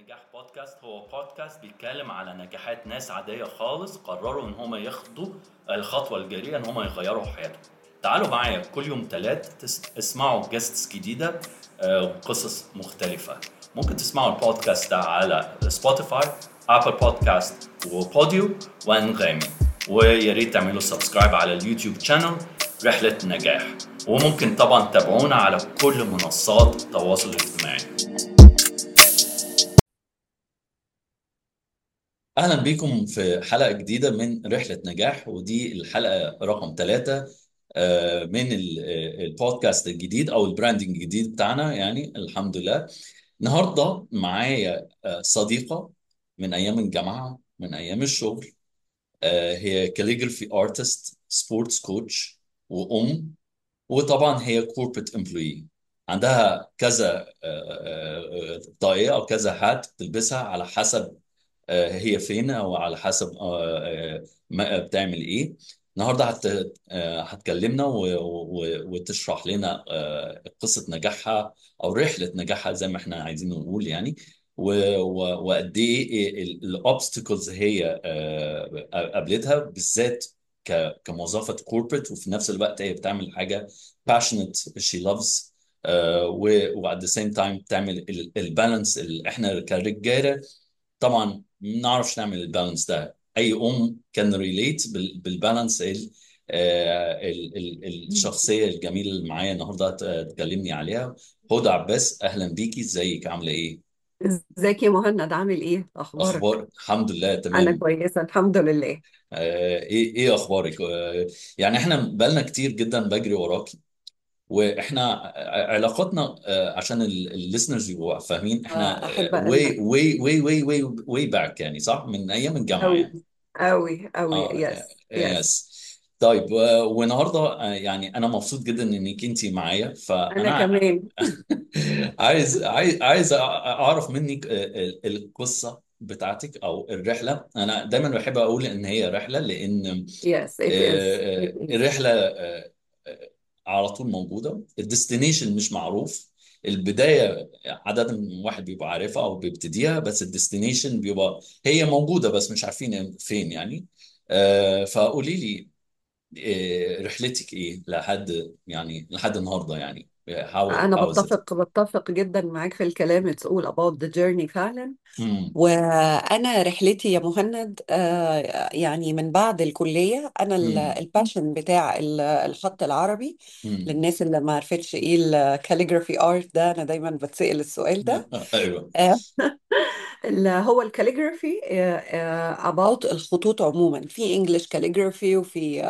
نجاح بودكاست هو بودكاست بيتكلم على نجاحات ناس عادية خالص قرروا ان هم ياخدوا الخطوة الجريئة ان هم يغيروا حياتهم. تعالوا معايا كل يوم تلات اسمعوا جيستس جديدة وقصص مختلفة. ممكن تسمعوا البودكاست ده على سبوتيفاي، ابل بودكاست وبوديو وانغامي. ويا ريت تعملوا سبسكرايب على اليوتيوب شانل رحلة نجاح. وممكن طبعا تتابعونا على كل منصات التواصل الاجتماعي. أهلا بكم في حلقة جديدة من رحلة نجاح، ودي الحلقة رقم 3 من البودكاست الجديد أو البراندنج الجديد بتاعنا، يعني الحمد لله. النهاردة معايا صديقة من أيام الجامعة، من أيام الشغل. هي كاليجرافي ارتست، سبورتس كوتش، وأم. وطبعا هي كوربريت امبلوي، عندها كذا طاقية أو كذا هات تلبسها على حسب هي فين، او على حسب ما بتعمل ايه. النهارده هتكلمنا وتشرح لنا قصة نجاحها او رحلة نجاحها زي ما احنا عايزين نقول يعني. وقد ايه الاوبستكلز هي قابلتها، بالذات كموظفة كوربريت، وفي نفس الوقت هي بتعمل حاجة passionate she loves. وat the same time بتعمل البالانس اللي احنا كرجاله طبعا ما نعرفش نعمل البالانس ده. اي كان ريليت بالبالانس الشخصيه الجميله اللي معايا النهارده تكلمني عليها. هدى عباس، اهلا بيكي، ازيك، عامله ايه؟ ازيك يا مهند؟ عامل ايه؟ اخبارك؟ اخبار الحمد لله انا تمام. كويسه الحمد لله. ايه اخبارك؟ يعني احنا بقالنا كتير جدا بجري وراكي، واحنا علاقتنا عشان الليسنرز يبقوا فاهمين، احنا احب واي ان واي واي واي واي واي باك، يعني صح، من ايام الجامعه قوي يعني. قوي قوي، اه يس يس. يس. طيب والنهارده يعني انا مبسوط جدا انك انت معايا، انا فانا كمان. عايز اعرف منك القصه بتاعتك او الرحله. انا دايما بحب اقول ان هي رحله، لان يس it is it is. الرحله على طول موجوده، الديستنيشن مش معروف. البدايه عاده واحد بيبقى عارفها او بيبتديها، بس الديستنيشن بيبقى هي موجوده بس مش عارفين فين يعني. فقولي لي رحلتك ايه لحد النهارده يعني. انا how is it؟ بتفق جدا معاك في الكلام. it's all about the journey فعلا. امم. وانا رحلتي يا مهند يعني من بعد الكليه، انا امم. الباشن بتاع الخط العربي. امم. للناس اللي ما عرفتش ايه الكاليجرافي ارت ده، انا دايما بتسأل السؤال ده. ايوه. آه، اللي هو الكاليجرافي about الخطوط عموما، في انجلش كاليجرافي وفي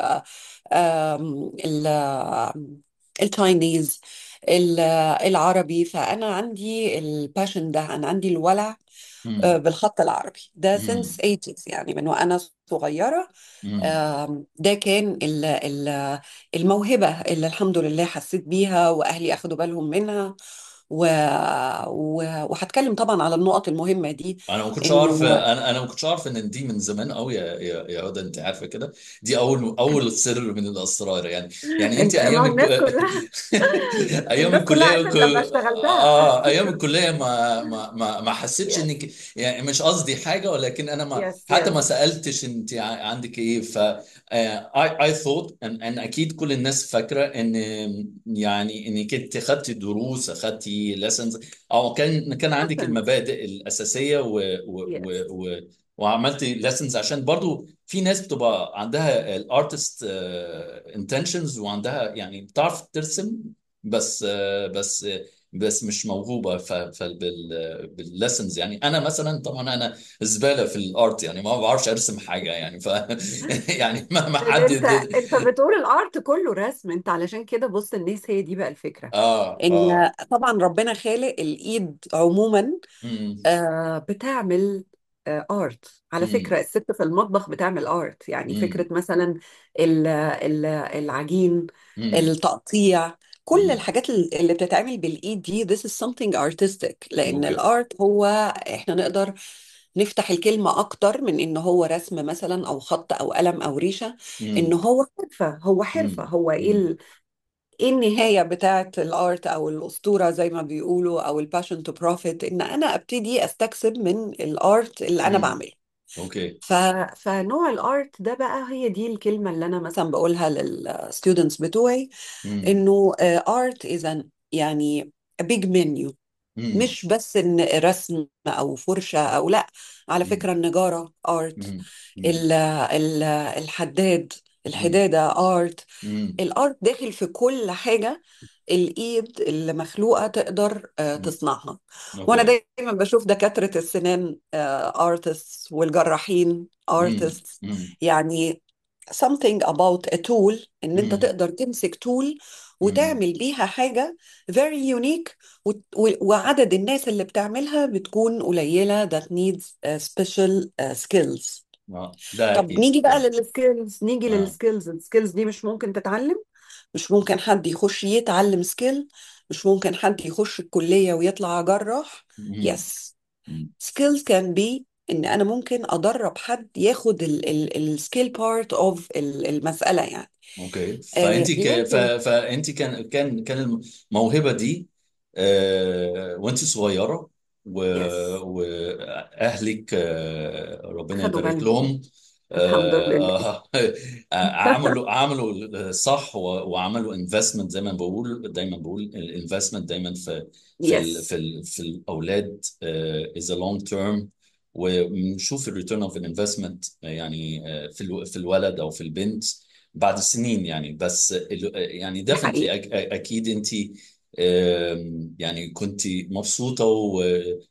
التاينيز، العربي. فانا عندي الباشن ده، انا عندي الولع امم. بالخط العربي ده since امم. 80s، يعني من وانا صغيره. امم. ده كان الموهبه اللي الحمد لله حسيت بيها واهلي اخدوا بالهم منها. و... وهتكلم طبعا على النقط المهمه دي. انا ما كنتش اعرف، انه انا ما كنتش اعرف ان دي من زمان قوي يا هدى، انت عارفه كده. دي اول سر من الاسرار يعني. يعني انت انت، ما ايام هو الناس كلها ايام الناس كلها الكليه عرفت لما اشتغلتها. ايام الكليه ما حسيتش يس انك، يعني مش قصدي حاجه، ولكن انا ما يس حتى ما يس. سالتش انت عندك ايه. ف I thought ان اكيد كل الناس فاكره ان، يعني انك انت خدتي دروس، خدتي lessons، او كان عندك happened. المبادئ الاساسيه يس وعملتي lessons، عشان برضو في ناس بتبقى عندها الارتست intentions، وعندها يعني بتعرف ترسم، بس بس مش موهوبه بالليسنز. يعني انا مثلا طبعا انا زباله في الارت، يعني ما بعرفش ارسم حاجه يعني يعني مهما ده حد انت بتقول الارت كله رسم. انت علشان كده بص، الناس هي دي بقى الفكره. اه. ان طبعا ربنا خالق الايد عموما امم. بتعمل ارت. على امم. فكرة الست في المطبخ بتعمل ارت، يعني امم. فكرة مثلا العجين، امم. التقطيع، كل امم. الحاجات اللي بتتعمل بالإيد دي this is something artistic. لأن اوكي. الارت هو، احنا نقدر نفتح الكلمة أكتر من إن هو رسم مثلا أو خط أو قلم أو ريشة. إن امم. هو حرفة، هو حرفة، امم. هو إيه امم. ايه النهاية بتاعت الارت او الاسطورة زي ما بيقولوا، او الباشن تو بروفيت، ان انا ابتدي استكسب من الارت اللي انا امم. بعمله. اوكي. ف... فنوع الارت ده بقى، هي دي الكلمة اللي انا مثلا بقولها للستودنتس بتوعي، امم. انه art is an يعني a big menu. امم. مش بس ان رسم او فرشة او لا، على فكرة النجارة art، امم. امم. الحداد، امم. الحدادة art. امم. الارت داخل في كل حاجة الايد اللي مخلوقة تقدر تصنعها. وانا اوكي. دايما بشوف دكاترة السنان artists، والجراحين امم. artists. امم. يعني something about a tool، ان انت امم. تقدر تمسك tool امم. وتعمل بيها حاجة very unique، وعدد الناس اللي بتعملها بتكون قليلة that needs special skills. ده طب اكيد نيجي بقى ده. للسكيلز، نيجي اه. للسكيلز. السكيلز دي مش ممكن تتعلم، مش ممكن حد يخش يتعلم سكيل، مش ممكن حد يخش الكلية ويطلع جراح. امم. يس. امم. skills can be ان انا ممكن ادرب حد ياخد السكيل بارت اوف المسألة يعني. اوكي. فانت لكن فانت كان الموهبه دي وانت صغيره يس، واهلك ربنا خدوا يبارك بالهم. لهم الحمد لله. عملوا صح وعملوا انفستمنت. زي ما بقول دايما، بقول الانفستمنت دايما يس. في الاولاد از لونج تيرم. ونشوف الريتيرن اوف الانفستمنت يعني في الولد او في البنت بعد سنين يعني. بس يعني دي حقيقة. definitely اكيد انت يعني كنت مبسوطه و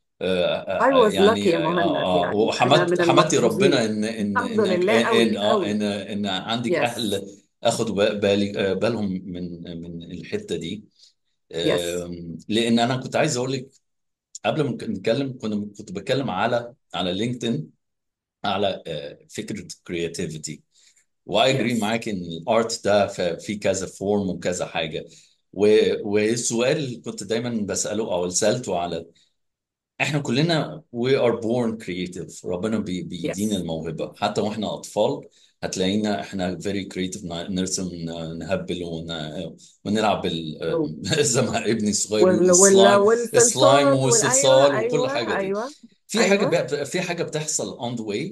I was lucky يعني يا مهند، يعني أنا من حمدتي المحظوظين. ربنا ان الحمد انك لله ان قوي قوي. عندك يس. اهل اخذوا بالهم من الحته دي. يس. لان انا كنت عايز اقول لك قبل ما نتكلم، كنت بتكلم على لينكدين على فكره كرياتيفيتي. واي اجري يس. معاك ان الارت ده في كذا فورم وكذا حاجه. والسؤال اللي كنت دايما بساله او سالته على، احنا كلنا we are born creative. ربنا بيدينا يس. الموهبه حتى واحنا اطفال. هتلاقينا احنا very creative، نرسم، نهبل ونلعب زي ما ابني الصغير بيقول السلايم والصلصال والصلصال ايوه وكل ايوه حاجه دي. ايوه في حاجه ايوه. في حاجه بتحصل on the way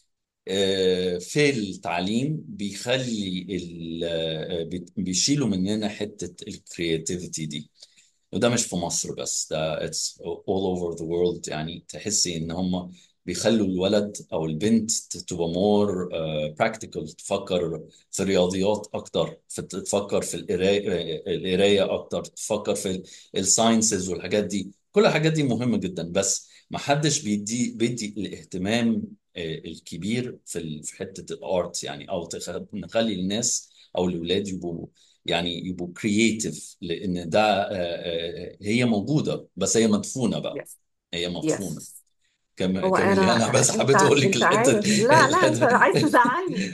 في التعليم بيخلي بيشيلوا مننا حتة الكرياتيفيتي دي. وده مش في مصر بس، ده it's all over the world. يعني تحسي ان هم بيخلوا الولد او البنت تبقى more practical، تفكر في الرياضيات اكتر، تفكر في القرايه اكتر، تفكر في الساينسز والحاجات دي. كل الحاجات دي مهمه جدا، بس ما حدش بيدي الاهتمام الكبير في حته الارت يعني. او نخلي الناس او الاولاد يبقوا كرييتيف. لان ده هي موجوده بس هي مدفونه بقى. يس. هي مدفونه. يس. هو كملي. انا، انا بس انت حبيت اقول لك انت الحته عارف، لا لا، انت الحته عايز تزعلني.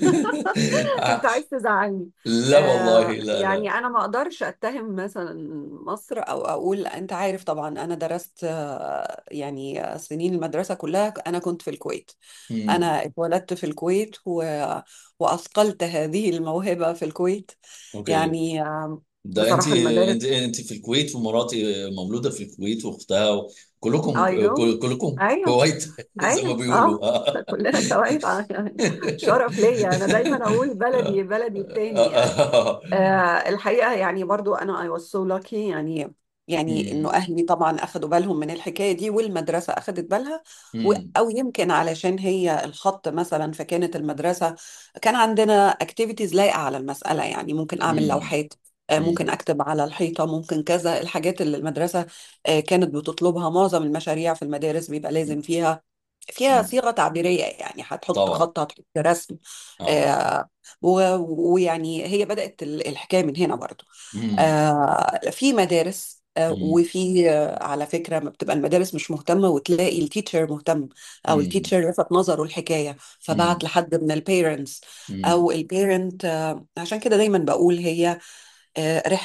انت عايز تزعلني. لا والله، لا لا. يعني انا ما اقدرش اتهم مثلا مصر، او اقول، انت عارف طبعا انا درست يعني سنين المدرسة كلها انا كنت في الكويت. مم. انا اتولدت في الكويت واثقلت هذه الموهبة في الكويت. اوكي. يعني ده انت بصراحة المدارس. انت في الكويت، ومراتي مولوده في الكويت، واختها كلكم اي نو. كلكم ايوه. كويت زي ما ايوه بيقولوا. اه. كلنا كويس يعني. شرف ليا، انا دايما اقول بلدي بلدي التاني يعني. الحقيقه يعني برضو انا I was so lucky، يعني انه مم. اهلي طبعا اخذوا بالهم من الحكايه دي، والمدرسه اخذت بالها. مم. او يمكن علشان هي الخط مثلا، فكانت المدرسه كان عندنا اكتيفيتيز لايقه على المساله. يعني ممكن اعمل مم. لوحات، مم. ممكن اكتب على الحيطه، ممكن كذا. الحاجات اللي المدرسه كانت بتطلبها، معظم المشاريع في المدارس بيبقى لازم فيها مم. صيغة تعبيرية، يعني هتحط طبعا. خط، هتحط رسم. اه. آه ويعني هي بدأت الحكاية من هنا برضو. مم. في مدارس مم. وفي على فكرة ما بتبقى المدارس مش مهتمة، وتلاقي التيتشر مهتم، أو مم. التيتشر لفت نظره الحكاية فبعت مم. لحد من البيرنتس، مم. أو البيرنت. عشان كده دايما بقول هي رحلة.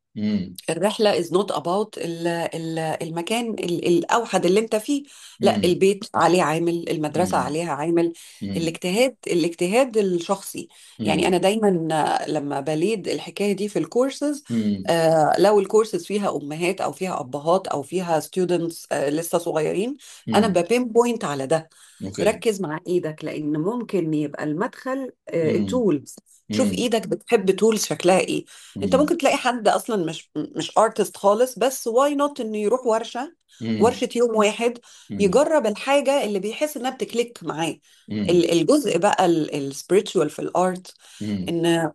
امم. الرحلة is not about المكان الأوحد اللي انت فيه. لا، امم. البيت عليه عامل، المدرسة امم. عليها عامل، امم. الاجتهاد الشخصي. يعني أنا امم. دايما لما بليد الحكاية دي في الكورسز، امم. لو الكورسز فيها أمهات أو فيها أبهات أو فيها ستودنتس لسه صغيرين، أنا امم. ببين بوينت على ده. اوكي. ركز مع ايدك، لان ممكن يبقى المدخل امم. التولز. شوف امم. ايدك بتحب تولز شكلها ايه. انت امم. ممكن تلاقي حد اصلا مش ارتست خالص، بس واي نوت انه يروح امم. ورشة يوم واحد، امم. يجرب الحاجة اللي بيحس انها بتكليك معاه. امم. الجزء بقى السبiritual في الارت، امم. ان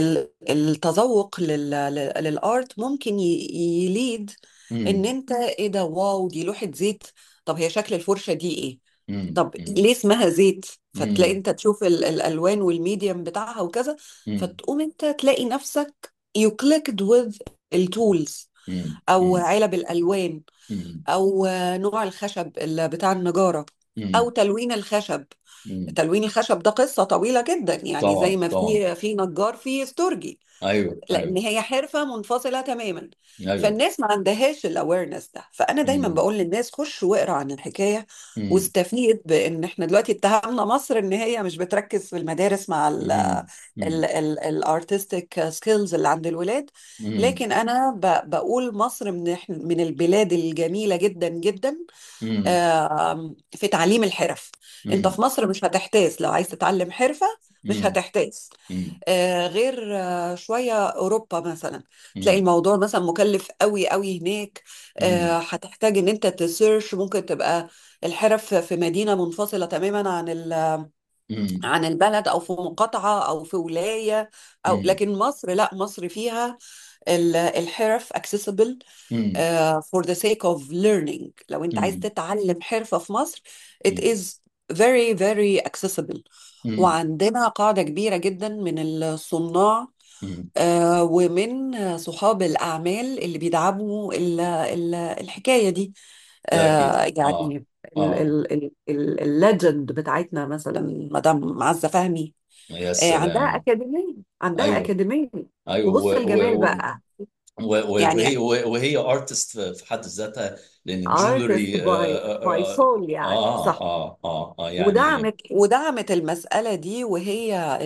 التذوق للارت ممكن يليد ان امم. انت ايه ده، واو دي لوحة زيت، طب هي شكل الفرشة دي ايه، امم. طب ليه اسمها زيت، فتلاقي امم. انت تشوف الالوان والميديم بتاعها وكذا، امم. فتقوم انت تلاقي نفسك you clicked with التولز، امم. او امم. علب الالوان، امم. او نوع الخشب اللي بتاع النجارة، او امم. تلوين الخشب. امم. تلوين الخشب ده قصة طويلة جدا، يعني زي طبعا ما طبعا. في نجار في استورجي، ايوه لان ايوه هي حرفه منفصله تماما. ايوه. فالناس ما عندهاش الاويرنس ده. فانا دايما امم. بقول للناس خش واقرا عن الحكايه، امم. واستفيد بان احنا دلوقتي اتهمنا مصر ان هي مش بتركز في المدارس مع امم. امم. الارتستيك سكيلز اللي عند الولاد. امم. لكن انا بقول مصر من البلاد الجميله جدا جدا امم. في تعليم الحرف. انت امم. في مصر مش هتحتاس لو عايز تتعلم حرفه، مش امم. هتحتاس. امم. غير شوية أوروبا مثلا، تلاقي امم. الموضوع مثلا مكلف قوي قوي هناك. امم. هتحتاج إن أنت تسيرش، ممكن تبقى الحرف في مدينة منفصلة تماما امم. عن البلد، أو في مقاطعة، أو في ولاية. امم. لكن مصر لا، مصر فيها الحرف accessible امم. for the sake of learning. لو أنت عايز امم. تتعلم حرفة في مصر it is very very accessible. امم. وعندنا قاعدة كبيرة جدا من الصناع امم. ومن صحاب الأعمال اللي بيدعموا الحكاية دي. ده اكيد. اه. يعني اه. الليجند بتاعتنا مثلا مدام معزة فهمي، يا عندها سلام. أكاديمية، عندها ايوه أكاديمية. ايوه وبص الجمال بقى. يعني وهي ارتست في حد ذاتها، لان artist الجولري by soul يعني، صح. يعني. ودعمت المسألة دي، وهي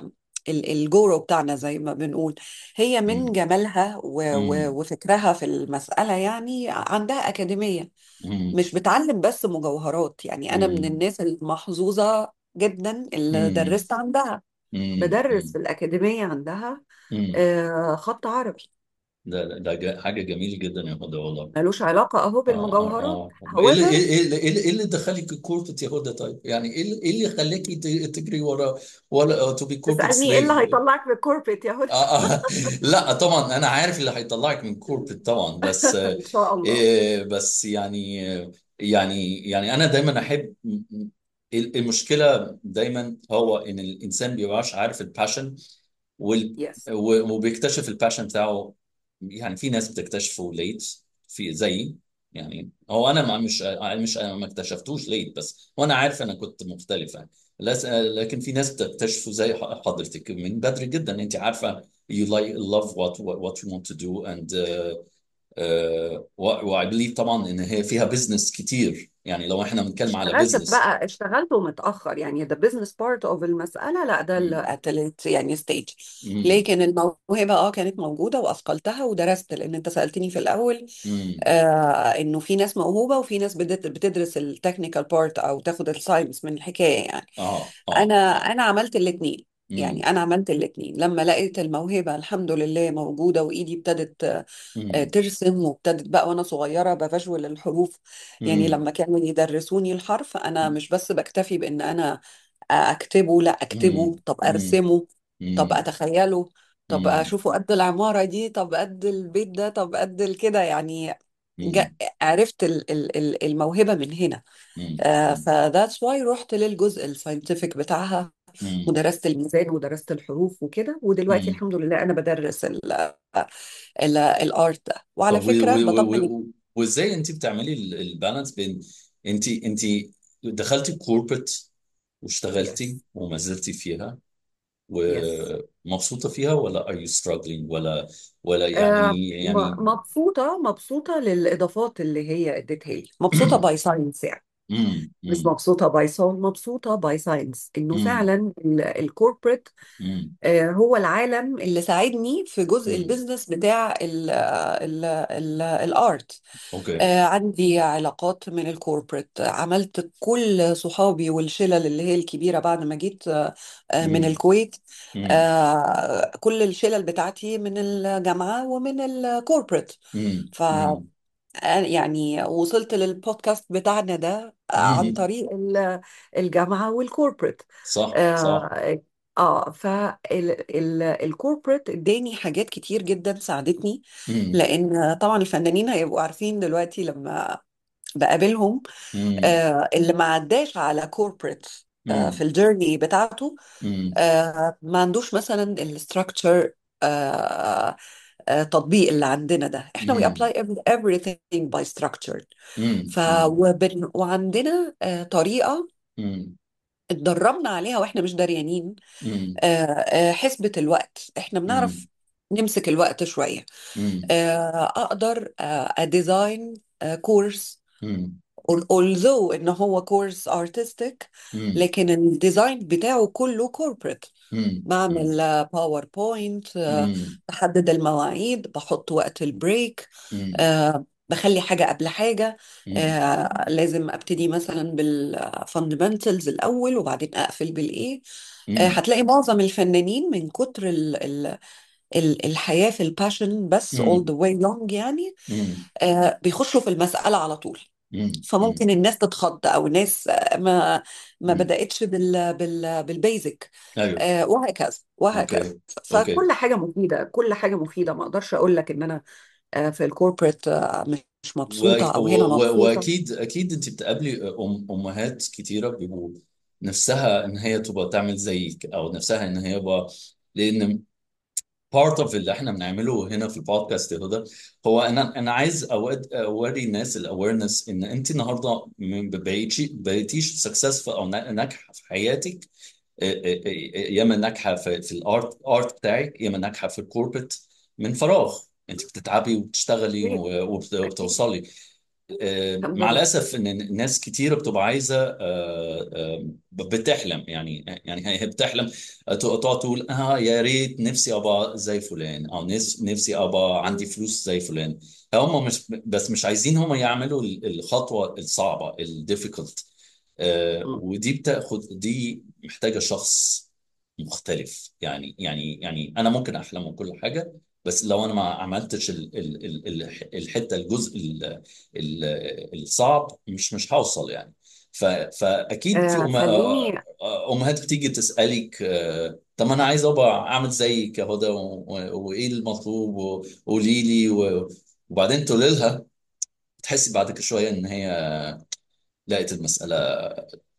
الجورو بتاعنا زي ما بنقول. هي من امم. جمالها امم. وفكرها في المسألة، يعني عندها أكاديمية امم. مش بتعلم بس مجوهرات. يعني أنا من امم. الناس المحظوظة جدا اللي امم. درست عندها. بدرس امم. في الأكاديمية عندها امم. خط عربي، ده حاجه جميله جدا يا هدى والله. ملوش علاقة أهو بالمجوهرات. ايه اللي however، إيه اللي دخلك الكوربت يا هدى؟ طيب يعني إيه اللي خلاكي تجري ورا ولا تو بي كوربت تسألني إيه اللي سليف؟ هيطلعك من الكوربريت يا هدى؟ لا طبعا انا عارف اللي هيطلعك من كوربت طبعا، بس إن شاء الله. بس يعني انا دايما احب المشكله دايما هو ان الانسان بيبقاش عارف الباشن وال... يس. وبيكتشف الباشن بتاعه. يعني في ناس بتكتشفه ليت، في زيي. يعني هو انا مش ما اكتشفتوش ليت، بس وانا عارف انا كنت مختلف يعني. لكن في ناس بتكتشفه زي حضرتك من بدري جدا. انت عارفه you like love what you want to do and و I believe طبعا ان هي فيها بزنس كتير، يعني لو احنا بنتكلم على بزنس. اشتغلت متأخر، يعني the business part of المسألة لا، ده الاتليت يعني ستيج. امم. لكن الموهبة كانت موجودة وأثقلتها ودرست، لأن أنت سألتني في الأول امم. إنه في ناس موهوبة وفي ناس بتدرس التكنيكال بارت أو تاخد الساينس من الحكاية يعني. اه أنا اه. أنا عملت الاتنين. يعني امم. أنا عملت الاتنين لما لقيت الموهبة الحمد لله موجودة، وإيدي ابتدت امم. ترسم، وابتدت بقى وانا صغيره بفجول الحروف. يعني امم. لما كانوا يدرسوني الحرف، انا مش بس بكتفي بان انا اكتبه، لا اكتبه، امم. طب امم. ارسمه، طب امم. اتخيله، طب امم. اشوفه قد العماره دي، طب قد البيت ده، طب قد كده يعني. امم. عرفت الموهبه من هنا. امم. فذاتس واي رحت للجزء الساينتفك بتاعها، امم. ودرست الميزان ودرست الحروف وكده. ودلوقتي امم. الحمد لله انا بدرس الارت ده. وعلى طب فكرة بطمن. وازاي انت بتعملي البالانس بين انت دخلتي كوربريت واشتغلتي يس. وما زلتي فيها، يس. ومبسوطة فيها ولا are you struggling ولا يعني. مبسوطة للإضافات اللي هي اديتها لي، مبسوطة باي ساينس يعني. امم مش امم مبسوطة باي سول، مبسوطة باي ساينس، إنه امم فعلا الكوربريت امم هو العالم اللي ساعدني في جزء امم البيزنس بتاع ال الارت. اوكي. عندي علاقات من الكوربريت، عملت كل صحابي والشلل اللي هي الكبيرة بعد ما جيت من امم الكويت. امم كل الشلل بتاعتي من الجامعة ومن الكوربريت. ف امم يعني وصلت للبودكاست بتاعنا ده عن طريق الجامعة والكوربريت. صح صح. اه فالكوربريت اداني حاجات كتير جدا ساعدتني، امم لان طبعا الفنانين هيبقوا عارفين دلوقتي لما بقابلهم، امم اللي ما عداش على كوربريت في امم الجيرني بتاعته، امم ما عندوش مثلا الاستراكشر تطبيق اللي عندنا ده. احنا we امم apply everything by structure. امم وعندنا طريقة امم اتدربنا عليها واحنا مش دريانين. امم حسبة الوقت، احنا بنعرف نمسك الوقت شوية. اقدر اديزاين كورس، امم although ان هو كورس artistic، امم لكن الديزاين بتاعه كله corporate. امم بعمل باوربوينت، امم بحدد المواعيد، بحط وقت البريك، بخلي حاجة قبل حاجة. لازم ابتدي مثلا بالفاندمنتالز الاول وبعدين اقفل بالايه. هتلاقي معظم الفنانين من كتر الحياة في الباشن بس all the way long يعني بيخشوا في المسألة على طول. فممكن الناس تتخض، او ناس ما بدأتش بالبيزك، ايوه. وهكذا وهكذا. اوكي اوكي. فكل حاجة مفيدة، كل حاجة مفيدة. ما اقدرش اقول لك ان انا في الكوربريت مش مبسوطة او هنا مبسوطة. واكيد انت بتقابلي امهات كتيره بيبقوا نفسها ان هي تبقى تعمل زيك او نفسها ان هي يبقى، لان بارت اوف اللي احنا بنعمله هنا في البودكاست يا هدى هو انا عايز اوري الناس الاويرنس ان انت النهارده ما بقيتيش سكسسفul او ناجحه في حياتك. يا اما ناجحه في الارت بتاعك، يا اما ناجحه في الكوربريت من فراغ. انت بتتعبي وبتشتغلي اكيد اكيد. وبتوصلي. الحمد مع لله. الاسف ان ناس كتيره بتبقى عايزه بتحلم يعني هي بتحلم تقعد تقول يا ريت نفسي ابقى زي فلان او نفسي ابقى عندي فلوس زي فلان. هم مش بس مش عايزين هم يعملوا الخطوه الصعبه الديفيكولت. مم. ودي دي محتاجه شخص مختلف. يعني انا ممكن احلم وكل حاجه، بس لو انا ما عملتش الحته الجزء الصعب مش هوصل يعني. فاكيد في خليني امهات بتيجي تسالك طب انا عايز ابقى اعمل زيك يا هدى وايه المطلوب وقولي لي وبعدين تقولي لها تحسي بعد شويه ان هي لقيت المساله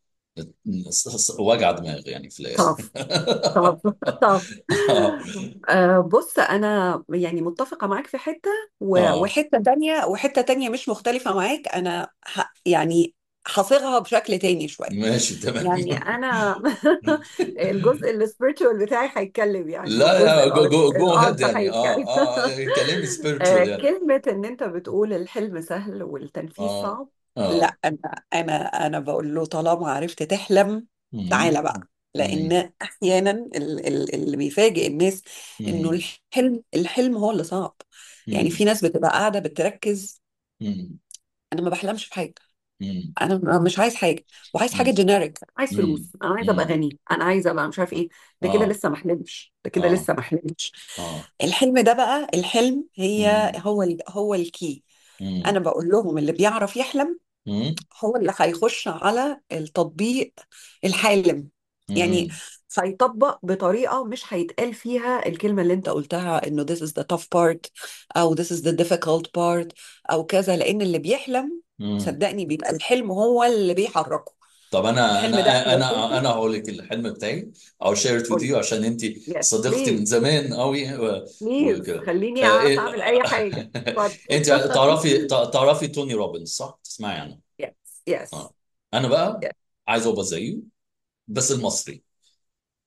وجع دماغ يعني في الاخر. طب طب طب اه بص، انا يعني متفقة معاك في حتة، اه وحتة تانية مش مختلفة معاك. انا يعني هصيغها بشكل تاني شوية. ماشي تمام. يعني انا الجزء السبiritual بتاعي هيتكلم يعني، لا والجزء يا جو هيد الارت يعني هيتكلم. كلامي spiritual يعني. كلمة ان انت بتقول الحلم سهل والتنفيذ اه صعب، اه لا، انا بقول له طالما عرفت تحلم مم. تعالى بقى. مم. لان احيانا اللي بيفاجئ الناس انه مم. الحلم هو اللي صعب. يعني مم. في ناس بتبقى قاعدة بتركز، مم. انا ما بحلمش في حاجة، مم. انا مش عايز حاجه، وعايز حاجه مم. جينيريك، عايز مم. فلوس، انا عايز ابقى مم. غني، انا عايز ابقى مش عارف ايه. ده كده اه لسه ما حلمش، ده كده اه لسه ما حلمش. اه الحلم ده بقى، الحلم هي مم. هو الكي. مم. انا بقول لهم اللي بيعرف يحلم مم. هو اللي هيخش على التطبيق الحالم. يعني مم. هيطبق بطريقة مش هيتقال فيها الكلمة اللي انت قلتها انه this is the tough part او this is the difficult part او كذا، لان اللي بيحلم مم. صدقني بيبقى الحلم هو اللي بيحركه. طب انا الحلم ده انا اساسي. انا هقول لك الحلم بتاعي او share it with قولي. you عشان انت يس صديقتي من بليز. زمان قوي بليز وكده. خليني اعرف إيه، اعمل اي حاجة. اتفضل. انت تعرفي توني روبنز صح؟ تسمعي عنه؟ يس يس. اه. انا بقى عايز ابقى زيه بس المصري.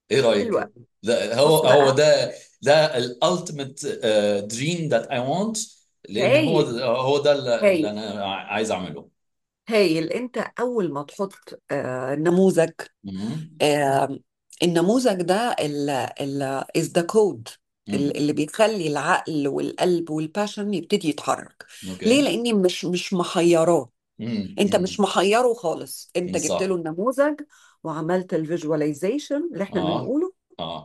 ايه حلو رايك؟ قوي. ده هو بص هو بقى، ده الالتيميت دريم ذات اي وانت، لان هايل هو ده اللي هايل انا عايز اعمله. هايل. انت اول ما تحط نموذج، مم. آه النموذج ده is the code مم. اللي بيخلي العقل والقلب والباشن يبتدي يتحرك. ليه؟ اوكي. لاني مش محيراه. انت مش مم. محيره خالص، انت جبت صح. له النموذج وعملت الفيجواليزيشن اللي احنا اه. بنقوله، اه.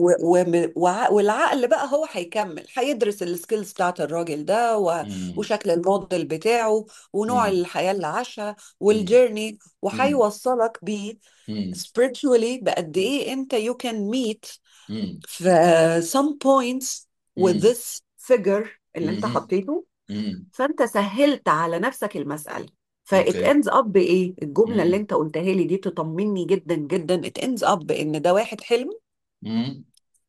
والعقل بقى هو هيكمل، هيدرس السكيلز بتاعت الراجل ده مم. وشكل الموديل بتاعه ونوع مم. الحياة اللي عاشها مم. والجيرني، مم. وهيوصلك بيه مم. spiritually بقد ايه انت you can meet مم. في some points with مم. this figure اللي انت مم. حطيته. مم. فانت سهلت على نفسك المسألة. فإت اوكي. ends up بإيه؟ الجملة اللي مم. انت قلتها لي دي تطمني جدا جدا. it ends up بإن ده واحد حلم مم.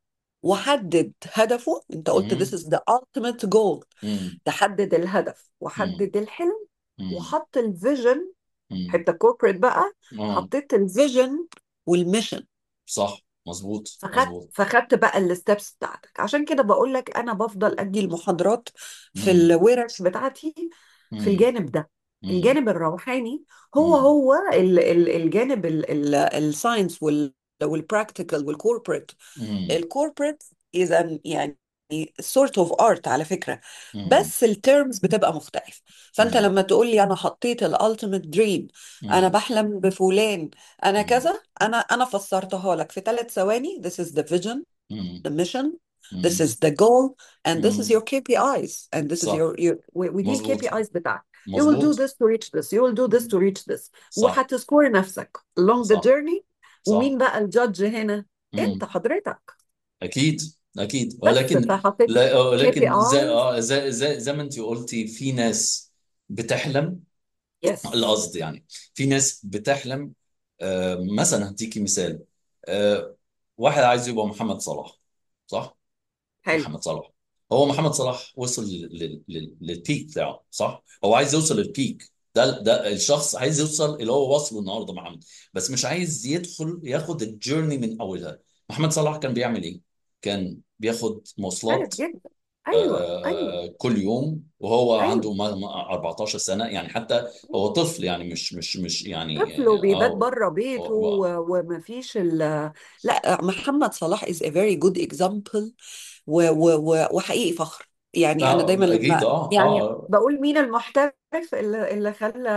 وحدد هدفه. انت قلت this مم. is the ultimate goal. مم. تحدد الهدف مم. وحدد الحلم مم. وحط الفيجن. مم. حتى كوربريت بقى، اه. حطيت الفيجن والميشن. صح، مظبوط فخدت مظبوط. فخدت بقى الستبس بتاعتك. عشان كده بقول لك انا بفضل ادي المحاضرات في مم. الورش بتاعتي في مم. الجانب ده، مم. الجانب الروحاني. هو مم. هو الجانب الساينس والبراكتيكال والكوربريت. مم. الكوربريت اذا يعني sort of art على فكرة، مم. بس التيرمز بتبقى مختلفة. فانت مم. لما تقول لي انا حطيت الالتيميت دريم، انا مم. بحلم بفلان، انا مم. كذا، انا فسرتها لك في 3 ثواني. this is the vision, مم. the mission, this مم. is the goal, and this is مم. your KPIs, and this is صح، your ودي مظبوط الKPIs بتاعك. you will do مظبوط. this to reach this, you will do this to reach this. صح وهتسكور نفسك along the صح journey. صح. ومين بقى الجادج هنا؟ انت مم. حضرتك. اكيد اكيد، بس ولكن فحطيت ولكن KPIs. زي ما انت قلتي، في ناس بتحلم. yes. القصد يعني في ناس بتحلم. مثلا هديكي مثال. واحد عايز يبقى محمد صلاح، صح؟ حلو. محمد صلاح، هو محمد صلاح وصل للبيك بتاعه، صح؟ هو عايز يوصل للبيك. ده الشخص عايز يوصل اللي هو وصله النهارده محمد، بس مش عايز يدخل ياخد الجيرني من اولها. محمد صلاح كان بيعمل ايه؟ كان بياخد عارف مواصلات جدا. ايوه ايوه كل يوم وهو عنده ايوه. 14 سنة يعني، حتى هو طفل يعني، مش يعني طفل وبيبات اه. بره بيته آه، ومفيش لا، محمد صلاح is a very good example. وحقيقي فخر. يعني انا دايما اكيد. لما اه يعني اه. بقول مين المحترف اللي خلى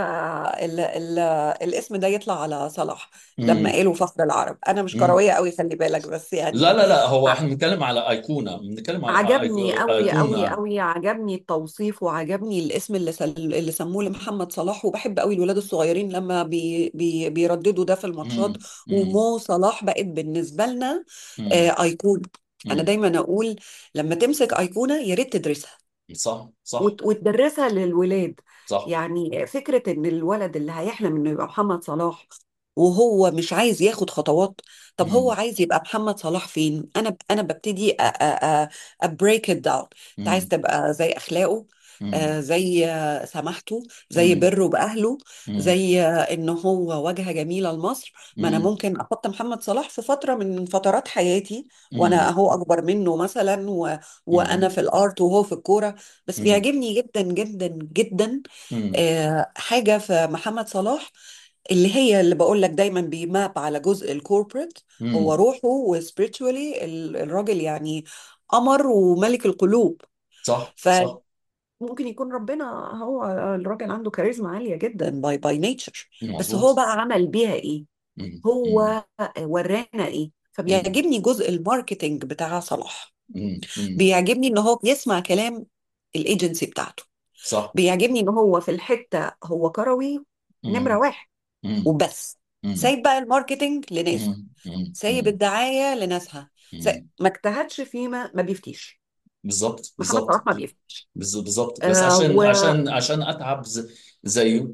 الاسم ده يطلع على صلاح لما امم. قالوا فخر العرب. انا مش امم. كرويه قوي خلي بالك، بس لا يعني لا لا، هو احنا بنتكلم على ايقونة، بنتكلم على عجبني قوي قوي ايقونة. قوي. عجبني التوصيف وعجبني الاسم اللي سموه لمحمد صلاح. وبحب قوي الولاد الصغيرين لما بيرددوا ده في الماتشات. امم. امم. ومو صلاح بقت بالنسبة لنا امم. أيقونة. أنا امم. دايما أقول لما تمسك أيقونة يا ريت تدرسها صح صح وتدرسها للولاد. صح. يعني فكرة ان الولد اللي هيحلم انه يبقى محمد صلاح وهو مش عايز ياخد خطوات، طب هو امم. عايز يبقى محمد صلاح فين؟ انا ببتدي ابريك ات داون. انت عايز امم. تبقى زي اخلاقه، امم. زي سماحته، زي امم. بره باهله، امم. زي ان هو واجهة جميلة لمصر. ما انا امم. ممكن احط محمد صلاح في فترة من فترات حياتي وانا امم. اهو اكبر منه مثلا وانا في الارت وهو في الكورة. بس امم. بيعجبني جدا جدا جدا امم. حاجة في محمد صلاح اللي هي اللي بقول لك دايما بيماب على جزء الكوربريت. هو امم. روحه وسبiritually الراجل يعني قمر وملك القلوب. صح صح. فممكن يكون ربنا، هو الراجل عنده كاريزما عالية جدا باي نيتشر. بس هو مظبوط. بقى عمل بيها ايه؟ مم. مم. هو ورانا ايه؟ مم. فبيعجبني جزء الماركتينج بتاع صلاح. مم. مم. بيعجبني ان هو بيسمع كلام الايجنسي بتاعته. صح. بيعجبني ان هو في الحتة هو كروي نمرة مم. واحد مم. وبس. مم. سايب بقى الماركتينج لناسه، مم. مم. سايب مم. الدعاية لناسها. مم. ما اجتهدش فيما ما بيفتيش. بالظبط محمد بالظبط صلاح ما بيفتيش. بالظبط، بس آه عشان و عشان اتعب زيه.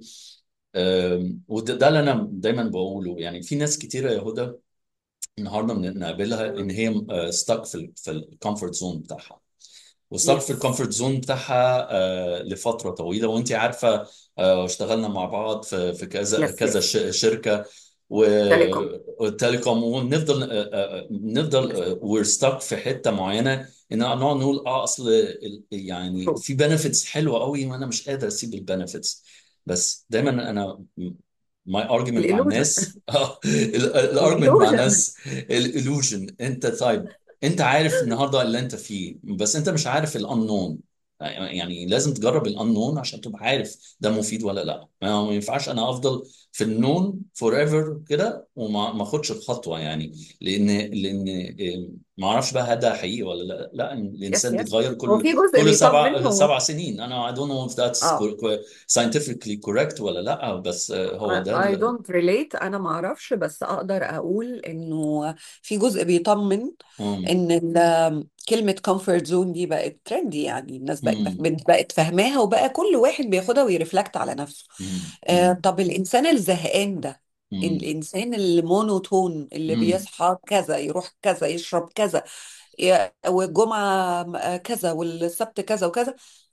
وده اللي انا دايما بقوله، يعني في ناس كتيره يا هدى النهارده بنقابلها ان هي ستك في الكومفورت زون بتاعها، وستارت في يس الكومفورت زون بتاعها لفتره طويله، وانت عارفه اشتغلنا مع بعض في كذا يس كذا يس شركه. تيليكوم. والتليكوم، ونفضل نفضل وير ستك في حته معينه، ان نقعد نقول اصل يعني شو في بنفيتس حلوه قوي وانا مش قادر اسيب البنفيتس. بس دايما انا ماي ارجيومنت مع الإلوجن. الناس الارجيومنت مع الإلوجن. الناس الالوجن. انت طيب، انت عارف النهارده اللي انت فيه، بس انت مش عارف الانون. يعني لازم تجرب الانون عشان تبقى عارف ده مفيد ولا لا. ما ينفعش انا افضل في النون فور ايفر كده وما ما اخدش الخطوه يعني. لان ما اعرفش بقى هل ده حقيقي ولا لا. لا، يس الانسان يس. بيتغير هو كل في جزء كل بيطمن سبع سنين. انا I don't know if that's اه scientifically correct ولا لا، بس هو ده I don't relate، انا ما اعرفش، بس اقدر اقول انه في جزء بيطمن مم. ان كلمة comfort zone دي بقت ترندي، يعني الناس مم. بقت فاهماها، وبقى كل واحد بياخدها ويرفلكت على نفسه. مم. مم. طب الانسان الزهقان ده، مم. الانسان المونوتون اللي مم. بيصحى كذا يروح كذا يشرب كذا، والجمعة كذا والسبت كذا وكذا،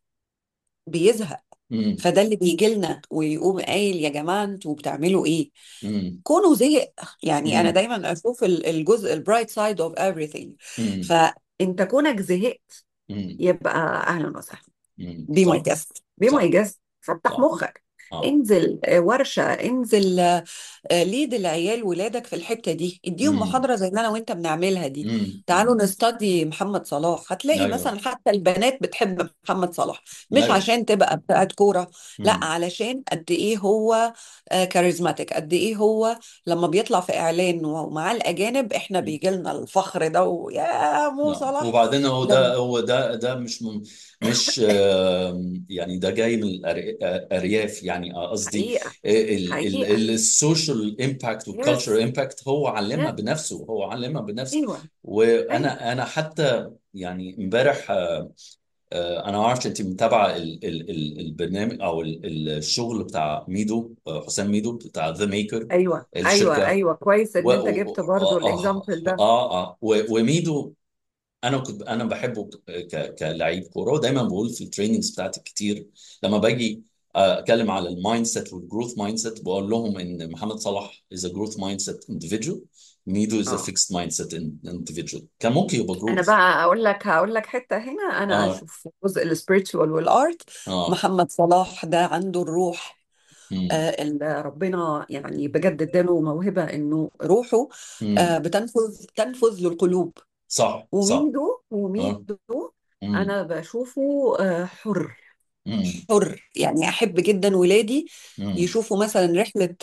بيزهق. مم. فده اللي بيجي لنا ويقوم قايل يا جماعة انتوا بتعملوا ايه؟ مم. كونوا زهق. يعني انا مم. دايما اشوف الجزء البرايت سايد اوف everything. مم. فانت كونك زهقت، مم. يبقى اهلا وسهلا، مم. بي ماي صح. جاست، بي ماي صح. جاست. فتح صح. مخك، اه. انزل ورشة، انزل ليد العيال ولادك في الحتة دي، اديهم مم. محاضرة زي اللي انا وانت بنعملها دي. مم. تعالوا مم. نستدي محمد صلاح، هتلاقي ايوه. مثلا حتى البنات بتحب محمد صلاح، مش ايوه. عشان تبقى بتاعت كورة، لا، مم. علشان قد ايه هو كاريزماتيك، قد ايه هو لما بيطلع في اعلان ومع الاجانب احنا بيجي لنا الفخر ده، ويا مو لا، صلاح. وبعدين هو لما ده مش يعني ده جاي من الارياف يعني. قصدي حقيقة، حقيقة. السوشيال امباكت يس والكالتشر امباكت هو علمها يس. بنفسه. هو علمها بنفسه. ايوه ايوه وانا حتى يعني امبارح انا ما اعرفش انت متابعه البرنامج او الشغل بتاع ميدو، حسام ميدو بتاع ذا ميكر ايوه ايوه الشركه. ايوه، كويس ان انت جبت برضو الاكزامبل ده. وميدو انا بحبه كلاعب كوره، ودايما بقول في التريننجز بتاعتي كتير لما باجي اتكلم على المايند سيت والجروث مايند سيت، بقول لهم ان محمد صلاح از ا جروث مايند سيت individual، ميدو از ا اه فيكست مايند سيت individual. كان ممكن يبقى انا جروث. بقى هقول لك حته هنا، انا اه. اشوف جزء السبيريتشوال والارت. اه. محمد صلاح ده عنده الروح، امم. اللي ربنا يعني بجد اداله موهبه انه روحه امم. تنفذ للقلوب. صح. صح. اه. وميدو امم. انا بشوفه حر. امم. حر، يعني احب جدا ولادي امم. يشوفوا مثلا رحلة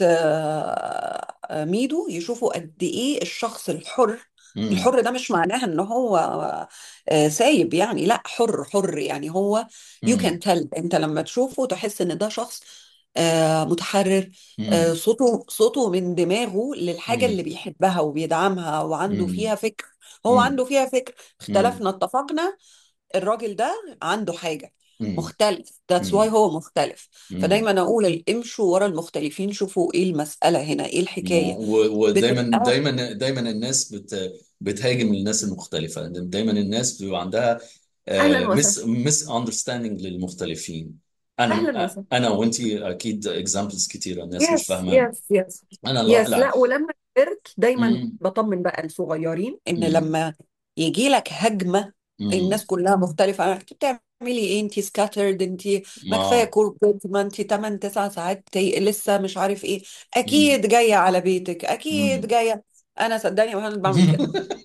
ميدو، يشوفوا قد ايه الشخص الحر. امم. الحر ده مش معناها ان هو سايب، يعني لا، حر حر يعني هو you can امم. tell. انت لما تشوفه تحس ان ده شخص متحرر، امم. صوته من دماغه للحاجة اللي بيحبها وبيدعمها وعنده امم. فيها فكر. هو امم. عنده فيها فكر، امم. اختلفنا اتفقنا، الراجل ده عنده حاجة امم. مختلف. that's why امم. هو مختلف. امم. فدايما اقول امشوا ورا المختلفين، شوفوا ايه المسألة هنا، ايه الحكاية. ودايما بتبقى دايما الناس بتهاجم الناس المختلفة. دايما الناس بيبقى عندها اهلا وسهلا. مس اندرستاندينج للمختلفين. اهلا وسهلا. انا وانتي اكيد اكزامبلز كتيرة الناس مش يس فاهمة. يس يس انا لا يس. لا. لا، ولما كبرت دايما امم. بطمن بقى الصغيرين ان امم. لما يجي لك هجمة امم. الناس كلها مختلفة عنك، انت بتعملي ايه؟ انت سكاترد، انت ما كفايه ما. كوربريت، ما انت 8 9 ساعات لسه مش عارف ايه، امم. اكيد جايه على بيتك، اكيد امم. جايه. انا صدقني وانا بعمل كده،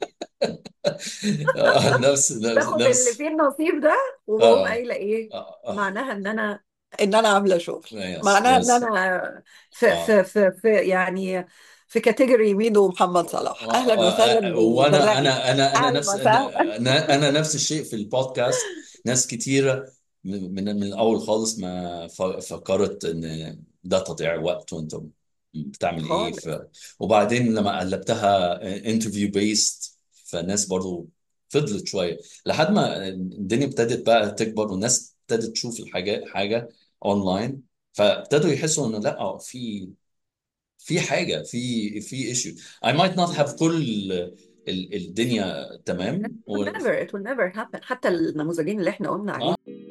باخد اللي نفس. فيه النصيب ده وبقوم اه. قايله ايه اه. معناها، ان انا عامله شغل، يس. معناها ان يس. انا اه. يعني في كاتيجوري ميدو محمد صلاح. اهلا وسهلا وانا بالرأي. انا اهلا نفس وسهلا. انا نفس الشيء في البودكاست. ناس كتيره من الاول خالص ما فكرت ان ده تضييع وقت وانت بتعمل ايه خالص. وبعدين لما قلبتها انترفيو بيست، فالناس برضو فضلت شويه لحد ما الدنيا ابتدت بقى تكبر والناس ابتدت تشوف حاجه اونلاين، فابتدوا يحسوا انه لا، في حاجه، في ايشيو. I might not have كل الدنيا It تمام will never happen. حتى النموذجين اللي احنا قلنا اه عليهم